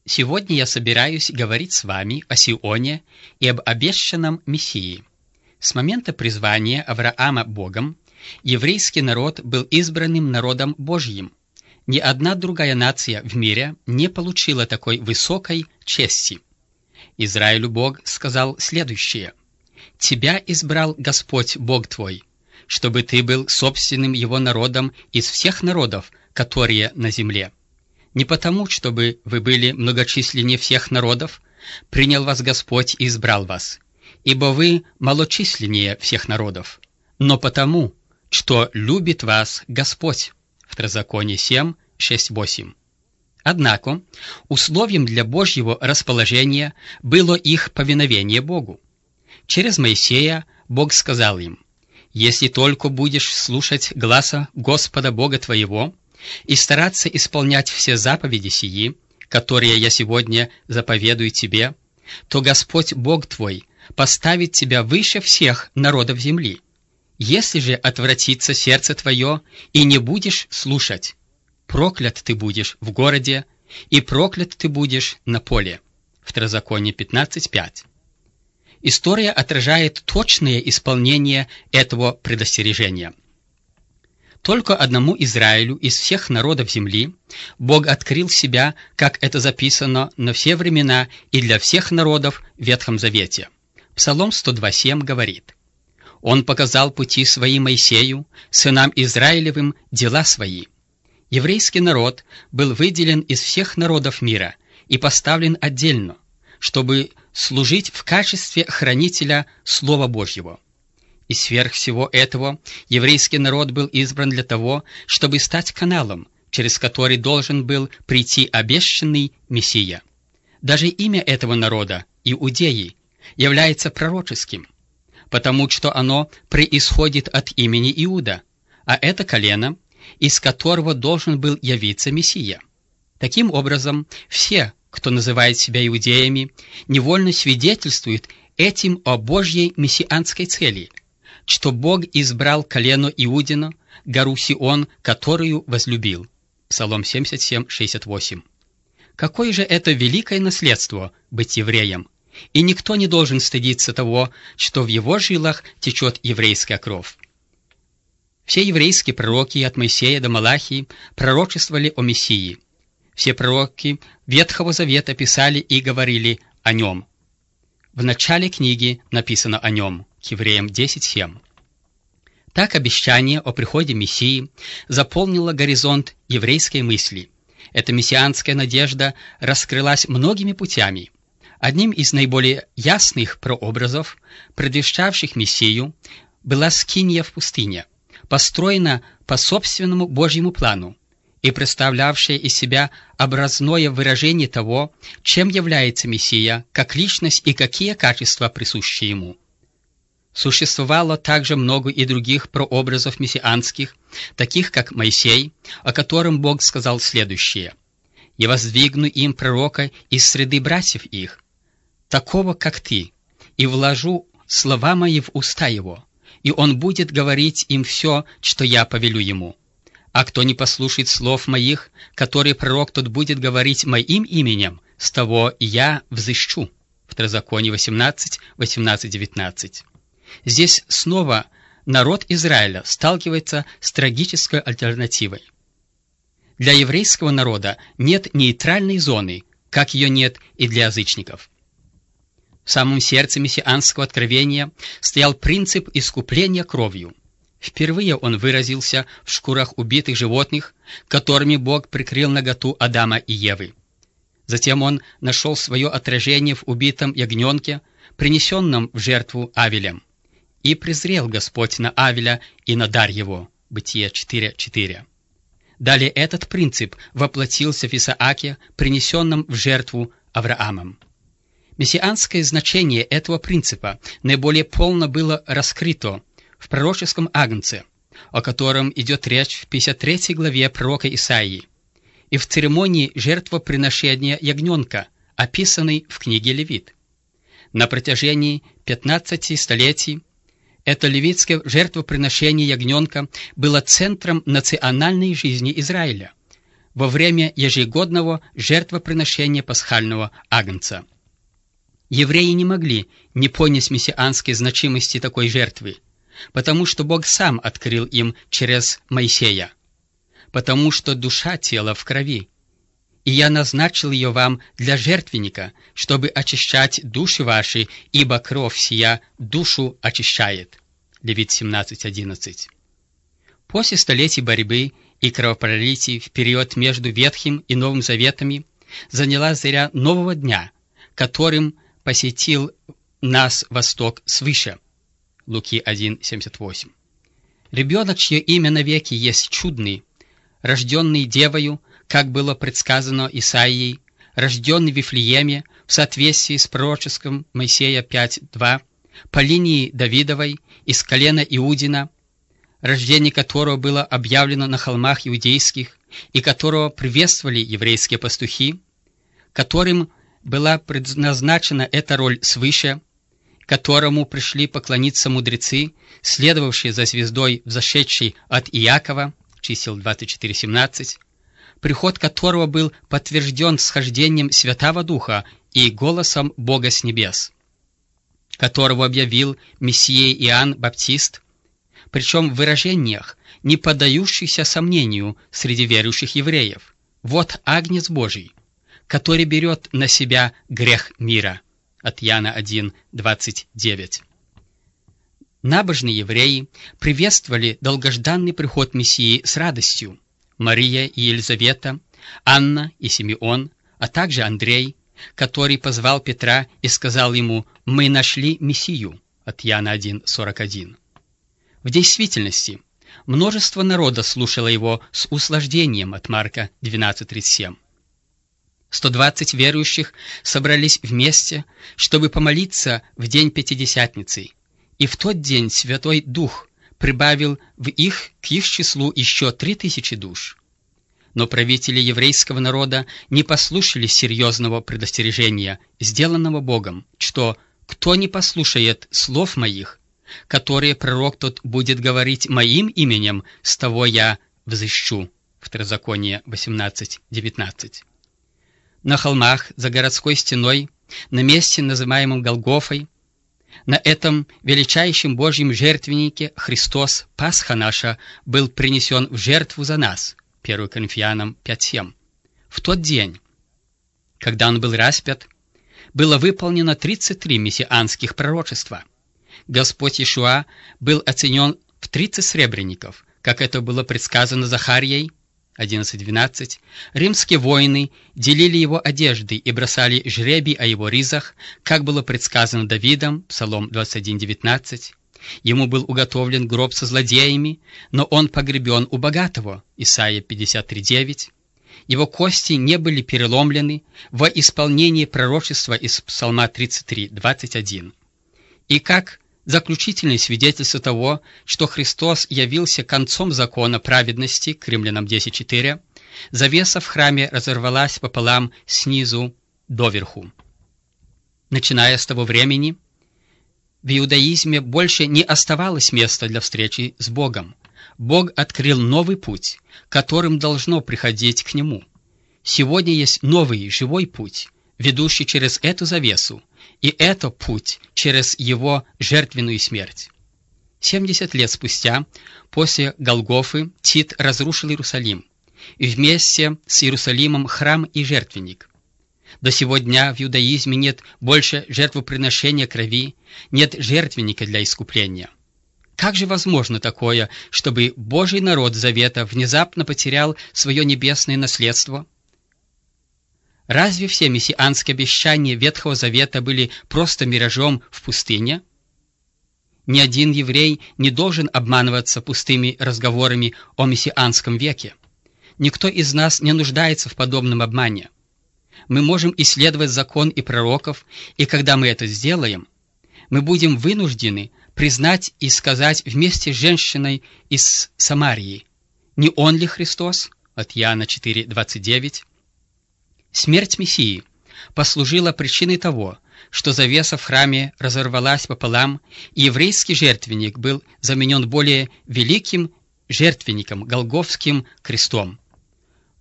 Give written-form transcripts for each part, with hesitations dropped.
Сегодня я собираюсь говорить с вами о Сионе и об обещанном Мессии. С момента призвания Авраама Богом еврейский народ был избранным народом Божьим. Ни одна другая нация в мире не получила такой высокой чести. Израилю Бог сказал следующее: «Тебя избрал Господь Бог твой, чтобы ты был собственным Его народом из всех народов, которые на земле. Не потому, чтобы вы были многочисленнее всех народов, принял вас Господь и избрал вас, ибо вы малочисленнее всех народов, но потому, что любит вас Господь». Второзаконие 7, 6, 8. Однако, условием для Божьего расположения было их повиновение Богу. Через Моисея Бог сказал им: «Если только будешь слушать гласа Господа Бога твоего и стараться исполнять все заповеди сии, которые я сегодня заповедую тебе, то Господь Бог твой поставит тебя выше всех народов земли. Если же отвратится сердце твое и не будешь слушать, проклят ты будешь в городе, и проклят ты будешь на поле». Второзаконие 15:5. История отражает точное исполнение этого предостережения. Только одному Израилю из всех народов земли Бог открыл себя, как это записано на все времена и для всех народов в Ветхом Завете. Псалом 102:7 говорит: «Он показал пути свои Моисею, сынам Израилевым дела свои». Еврейский народ был выделен из всех народов мира и поставлен отдельно, чтобы служить в качестве хранителя Слова Божьего. И сверх всего этого еврейский народ был избран для того, чтобы стать каналом, через который должен был прийти обещанный Мессия. Даже имя этого народа, Иудеи, является пророческим, потому что оно происходит от имени Иуда, а это колено, из которого должен был явиться Мессия. Таким образом, все, кто называет себя иудеями, невольно свидетельствуют этим о Божьей мессианской цели, что Бог избрал колено Иудина, гору Сион, которую возлюбил. Псалом 77:68. Какое же это великое наследство быть евреем! И никто не должен стыдиться того, что в его жилах течет еврейская кровь. Все еврейские пророки от Моисея до Малахии пророчествовали о Мессии. Все пророки Ветхого Завета писали и говорили о нем. В начале книги написано о нем, к Евреям 10:7. Так обещание о приходе Мессии заполнило горизонт еврейской мысли. Эта мессианская надежда раскрылась многими путями. Одним из наиболее ясных прообразов, предвещавших Мессию, была скиния в пустыне, построена по собственному Божьему плану и представлявшая из себя образное выражение того, чем является Мессия, как личность и какие качества присущи ему. Существовало также много и других прообразов мессианских, таких как Моисей, о котором Бог сказал следующее: «Я воздвигну им пророка из среды братьев их, такого, как ты, и вложу слова мои в уста его, и он будет говорить им все, что я повелю ему. А кто не послушает слов моих, которые пророк тот будет говорить моим именем, с того я взыщу». Второзаконие 18, 18, 19. Здесь снова народ Израиля сталкивается с трагической альтернативой. Для еврейского народа нет нейтральной зоны, как ее нет и для язычников. В самом сердце мессианского откровения стоял принцип искупления кровью. Впервые он выразился в шкурах убитых животных, которыми Бог прикрыл наготу Адама и Евы. Затем он нашел свое отражение в убитом ягненке, принесенном в жертву Авелем. «И презрел Господь на Авеля и на дар его». Бытие 4:4. Далее этот принцип воплотился в Исааке, принесенном в жертву Авраамом. Мессианское значение этого принципа наиболее полно было раскрыто в пророческом агнце, о котором идет речь в 53 главе пророка Исаии, и в церемонии жертвоприношения ягненка, описанной в книге Левит. На протяжении 15 столетий это левитское жертвоприношение ягненка было центром национальной жизни Израиля. во время ежегодного жертвоприношения пасхального агнца. Евреи не могли не понять мессианской значимости такой жертвы, потому что Бог сам открыл им через Моисея, потому что душа тела в крови. И я назначил ее вам для жертвенника, чтобы очищать души ваши, ибо кровь сия душу очищает. Левит 17:11. После столетий борьбы и кровопролитий в период между Ветхим и Новым Заветами заняла заря нового дня, которым посетил нас Восток свыше. Луки 1:78. Ребенок, чье имя навеки есть чудный, рожденный девою, как было предсказано Исаией, рожденный в Вифлееме в соответствии с пророческим Моисея 5:2, по линии Давидовой из колена Иудина, рождение которого было объявлено на холмах иудейских и которого приветствовали еврейские пастухи, которым была предназначена эта роль свыше, которому пришли поклониться мудрецы, следовавшие за звездой, взошедшей от Иакова, чисел 24:17, приход которого был подтвержден схождением Святаго Духа и голосом Бога с небес, которого объявил Мессией Иоанн Баптист, причем в выражениях, не поддающихся сомнению среди верующих евреев. Вот Агнец Божий, который берет на себя грех мира. От Иоанна 1:29. Набожные евреи приветствовали долгожданный приход Мессии с радостью. Мария и Елизавета, Анна и Симеон, а также Андрей, который позвал Петра и сказал ему: «Мы нашли Мессию». От Иоанна 1:41. В действительности, множество народа слушало его с услаждением. От Марка 12:37. 120 верующих собрались вместе, чтобы помолиться в день Пятидесятницы, и в тот день Святой Дух прибавил к их числу еще 3000 душ. Но правители еврейского народа не послушали серьезного предостережения, сделанного Богом, что «кто не послушает слов моих, которые пророк тот будет говорить моим именем, с того я взыщу». Второзаконие 18:19. На холмах за городской стеной, на месте, называемом Голгофой, на этом величайшем Божьем жертвеннике Христос, Пасха наша, был принесен в жертву за нас. 1 Коринфянам 5:7. В тот день, когда Он был распят, было выполнено 33 мессианских пророчества. Господь Иешуа был оценен в 30 сребреников, как это было предсказано Захарией 11:12. Римские воины делили его одежды и бросали жребий о его ризах, как было предсказано Давидом, Псалом 21:19. Ему был уготовлен гроб со злодеями, но он погребен у богатого, Исайя 53:9. Его кости не были переломлены во исполнении пророчества из Псалма 33:21. И как заключительное свидетельство того, что Христос явился концом закона праведности, к Римлянам 10:4, завеса в храме разорвалась пополам снизу доверху. Начиная с того времени, в иудаизме больше не оставалось места для встречи с Богом. Бог открыл новый путь, которым должно приходить к Нему. Сегодня есть новый, живой путь, ведущий через эту завесу, и это путь через Его жертвенную смерть. 70 лет спустя, после Голгофы, Тит разрушил Иерусалим, и вместе с Иерусалимом храм и жертвенник. До сего дня в иудаизме нет больше жертвоприношения крови, нет жертвенника для искупления. Как же возможно такое, чтобы Божий народ Завета внезапно потерял свое небесное наследство? Разве все мессианские обещания Ветхого Завета были просто миражом в пустыне? Ни один еврей не должен обманываться пустыми разговорами о мессианском веке. Никто из нас не нуждается в подобном обмане. Мы можем исследовать закон и пророков, и когда мы это сделаем, мы будем вынуждены признать и сказать вместе с женщиной из Самарии: «Не Он ли Христос?» От Иоанна 4:29. Смерть Мессии послужила причиной того, что завеса в храме разорвалась пополам, и еврейский жертвенник был заменен более великим жертвенником, Голгофским крестом.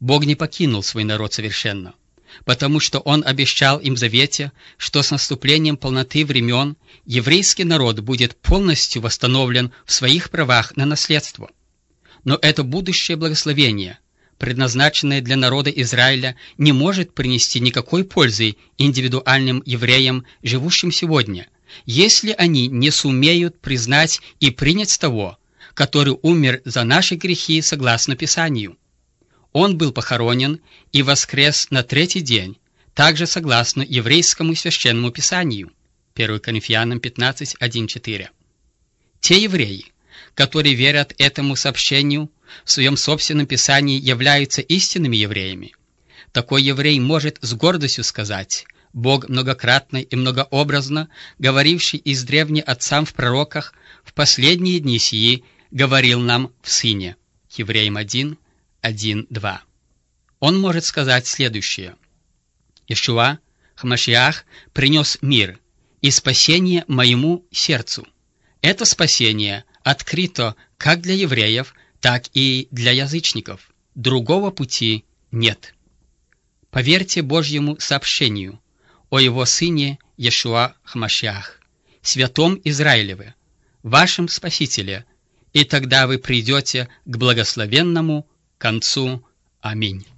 Бог не покинул свой народ совершенно, потому что Он обещал им в завете, что с наступлением полноты времен еврейский народ будет полностью восстановлен в своих правах на наследство. Но это будущее благословение, предназначенное для народа Израиля, не может принести никакой пользы индивидуальным евреям, живущим сегодня, если они не сумеют признать и принять того, который умер за наши грехи согласно Писанию. Он был похоронен и воскрес на третий день, также согласно еврейскому священному Писанию. 1 Коринфянам 15, 1-4. Те евреи, которые верят этому сообщению, в своем собственном Писании являются истинными евреями. Такой еврей может с гордостью сказать: Бог многократно и многообразно, говоривший издревне отцам в пророках, в последние дни сии говорил нам в Сыне. Евреям 1, 1, 2. Он может сказать следующее: Иешуа, Хамашиах, принес мир и спасение моему сердцу. Это спасение открыто как для евреев, так и для язычников. Другого пути нет. Поверьте Божьему сообщению о Его Сыне Иешуа Хамашиах, Святом Израилеве, вашем Спасителе, и тогда вы придете к благословенному концу. Аминь.